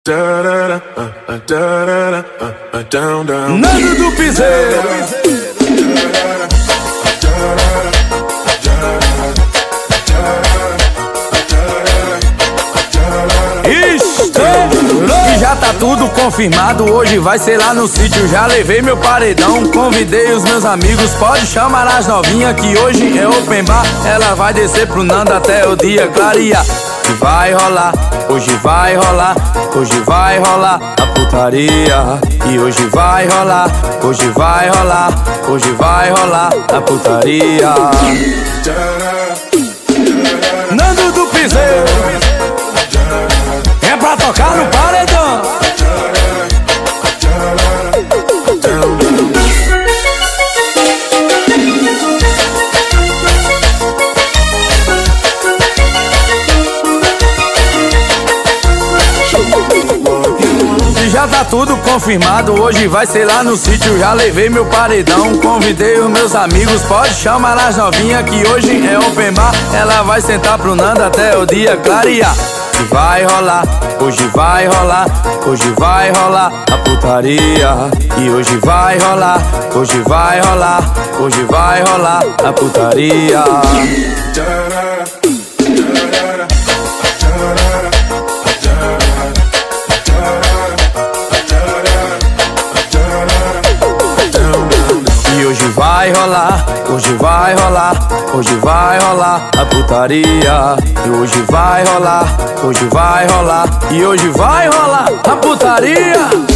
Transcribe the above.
Nando do Piseiro. E já tá tudo confirmado, hoje vai ser lá no sítio. Já levei meu paredão, convidei os meus amigos. Pode chamar as novinhas que hoje é open bar. Ela vai descer pro Nando até o dia clarear. E vai rolar, hoje vai rolar, hoje vai rolar a putaria. E hoje vai rolar, hoje vai rolar, hoje vai rolar a putaria. Nando do Piseiro é pra tocar no paredão. Já tá tudo confirmado, hoje vai ser lá no sítio. Já levei meu paredão, convidei os meus amigos. Pode chamar as novinhas que hoje é open bar. Ela vai sentar pro Nando até o dia clarear. E vai rolar, hoje vai rolar, hoje vai rolar a putaria. E hoje vai rolar, hoje vai rolar, hoje vai rolar a putaria. Hoje vai rolar, hoje vai rolar, hoje vai rolar a putaria. E hoje vai rolar, hoje vai rolar, e hoje vai rolar a putaria.